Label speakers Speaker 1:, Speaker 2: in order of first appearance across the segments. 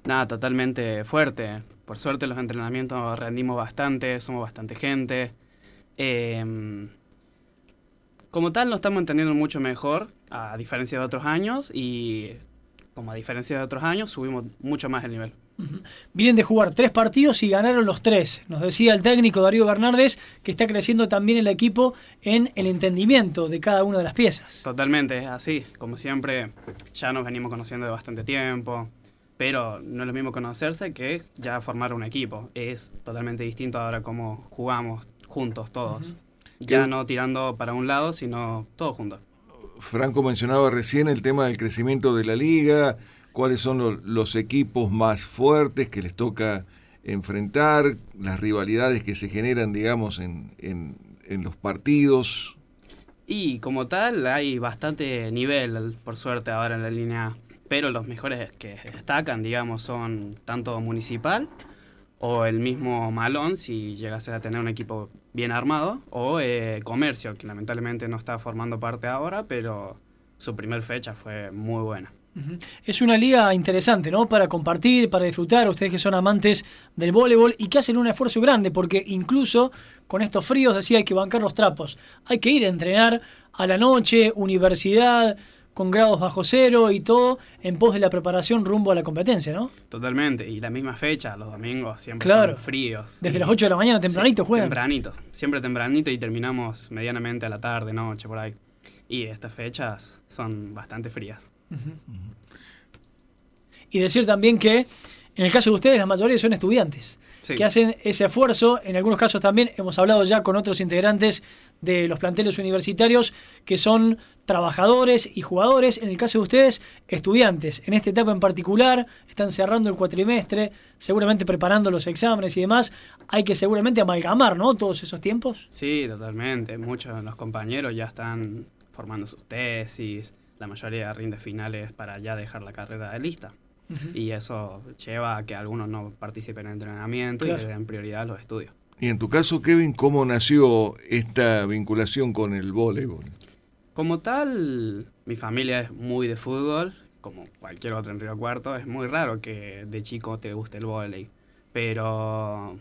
Speaker 1: Nada, totalmente fuerte. Por suerte los entrenamientos rendimos bastante, somos bastante gente. Como tal, nos estamos entendiendo mucho mejor, a diferencia de otros años, y como a diferencia de otros años, subimos mucho más el nivel.
Speaker 2: Vienen de jugar 3 partidos y ganaron los 3. Nos decía el técnico Darío Bernardes que está creciendo también el equipo en el entendimiento de cada una de las piezas.
Speaker 1: Totalmente, es así. Como siempre, ya nos venimos conociendo de bastante tiempo, pero no es lo mismo conocerse que ya formar un equipo. Es totalmente distinto ahora cómo jugamos juntos todos. Ya no tirando para un lado, sino todos juntos.
Speaker 3: Franco mencionaba recién el tema del crecimiento de la liga, cuáles son los equipos más fuertes que les toca enfrentar, las rivalidades que se generan, digamos, en los partidos.
Speaker 1: Y como tal, hay bastante nivel, por suerte, ahora en la línea A. Pero los mejores que destacan, digamos, son tanto Municipal o el mismo Malón, si llegase a tener un equipo bien armado, o Comercio, que lamentablemente no está formando parte ahora, pero su primer fecha fue muy buena.
Speaker 2: Es una liga interesante, ¿no? Para compartir, para disfrutar, ustedes que son amantes del voleibol y que hacen un esfuerzo grande, porque incluso con estos fríos, decía, hay que bancar los trapos. Hay que ir a entrenar a la noche, universidad, con grados bajo cero y todo, en pos de la preparación rumbo a la competencia, ¿no?
Speaker 1: Totalmente, y la misma fecha, los domingos siempre
Speaker 2: claro,
Speaker 1: son fríos.
Speaker 2: Desde las 8 de la mañana, tempranito,
Speaker 1: sí,
Speaker 2: juegan.
Speaker 1: Tempranito, siempre tempranito, y terminamos medianamente a la tarde, noche, por ahí. Y estas fechas son bastante frías.
Speaker 2: Y decir también que en el caso de ustedes la mayoría son estudiantes, sí, que hacen ese esfuerzo. En algunos casos también hemos hablado ya con otros integrantes de los planteles universitarios que son trabajadores y jugadores. En el caso de ustedes, estudiantes. En esta etapa en particular están cerrando el cuatrimestre, seguramente preparando los exámenes y demás. Hay que seguramente amalgamar, ¿no?, todos esos tiempos.
Speaker 1: Sí, totalmente. Muchos de los compañeros ya están formando sus tesis, la mayoría rinde finales para ya dejar la carrera de lista. Y eso lleva a que algunos no participen en entrenamiento, claro, y le den prioridad a los estudios.
Speaker 3: Y en tu caso, Kevin, ¿cómo nació esta vinculación con el voleibol?
Speaker 1: Como tal, mi familia es muy de fútbol, como cualquier otro en Río Cuarto. Es muy raro que de chico te guste el vóley, pero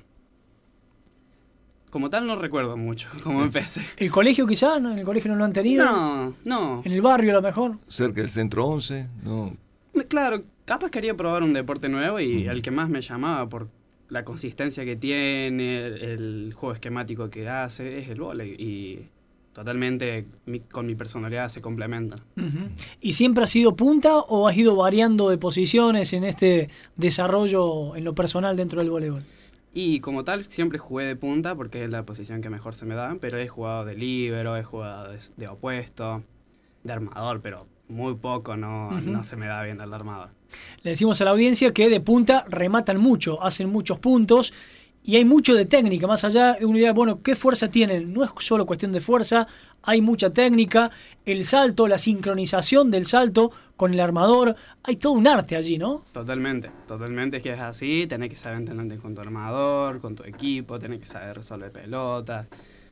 Speaker 1: como tal no recuerdo mucho cómo empecé.
Speaker 2: ¿El colegio quizá? ¿No? ¿En el colegio no lo han tenido?
Speaker 1: No.
Speaker 2: ¿En el barrio a lo mejor?
Speaker 3: ¿Cerca del Centro 11? No.
Speaker 1: Claro, capaz quería probar un deporte nuevo y el que más me llamaba por la consistencia que tiene, el juego esquemático que hace, es el vóley, y totalmente con mi personalidad se complementan.
Speaker 2: ¿Y siempre has sido punta o has ido variando de posiciones en este desarrollo en lo personal dentro del voleibol?
Speaker 1: Y como tal, siempre jugué de punta porque es la posición que mejor se me da, pero he jugado de líbero, he jugado de opuesto, de armador, pero muy poco, no se me da bien el armador.
Speaker 2: Le decimos a la audiencia que de punta rematan mucho, hacen muchos puntos y hay mucho de técnica, más allá de una idea, bueno, ¿qué fuerza tienen? No es solo cuestión de fuerza, hay mucha técnica, el salto, la sincronización del salto con el armador, hay todo un arte allí, ¿no?
Speaker 1: Totalmente, es que es así, tenés que saber entenderte con tu armador, con tu equipo, tenés que saber resolver pelotas,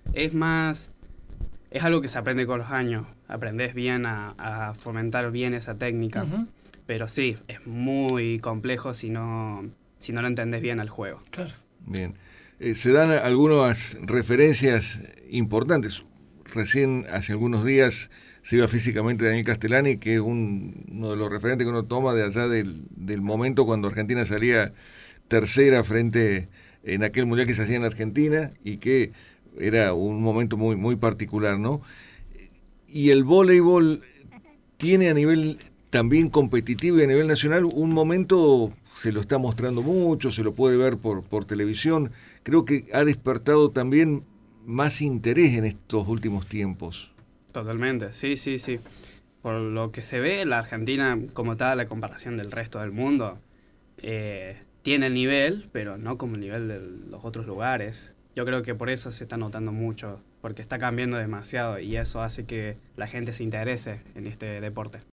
Speaker 1: es algo que se aprende con los años, aprendés bien a fomentar bien esa técnica, pero sí, es muy complejo si no lo entendés bien al juego.
Speaker 2: Claro.
Speaker 3: Bien. Se dan algunas referencias importantes. Recién, hace algunos días, se iba físicamente Daniel Castellani, que es uno de los referentes que uno toma de allá del momento cuando Argentina salía tercera en aquel mundial que se hacía en Argentina, y que era un momento muy, muy particular, ¿no? Y el voleibol tiene a nivel también competitivo y a nivel nacional un momento, se lo está mostrando mucho, se lo puede ver por televisión. Creo que ha despertado también más interés en estos últimos tiempos.
Speaker 1: Totalmente, sí. Por lo que se ve, la Argentina, como tal, la comparación del resto del mundo, tiene el nivel, pero no como el nivel de los otros lugares. Yo creo que por eso se está notando mucho, porque está cambiando demasiado y eso hace que la gente se interese en este deporte.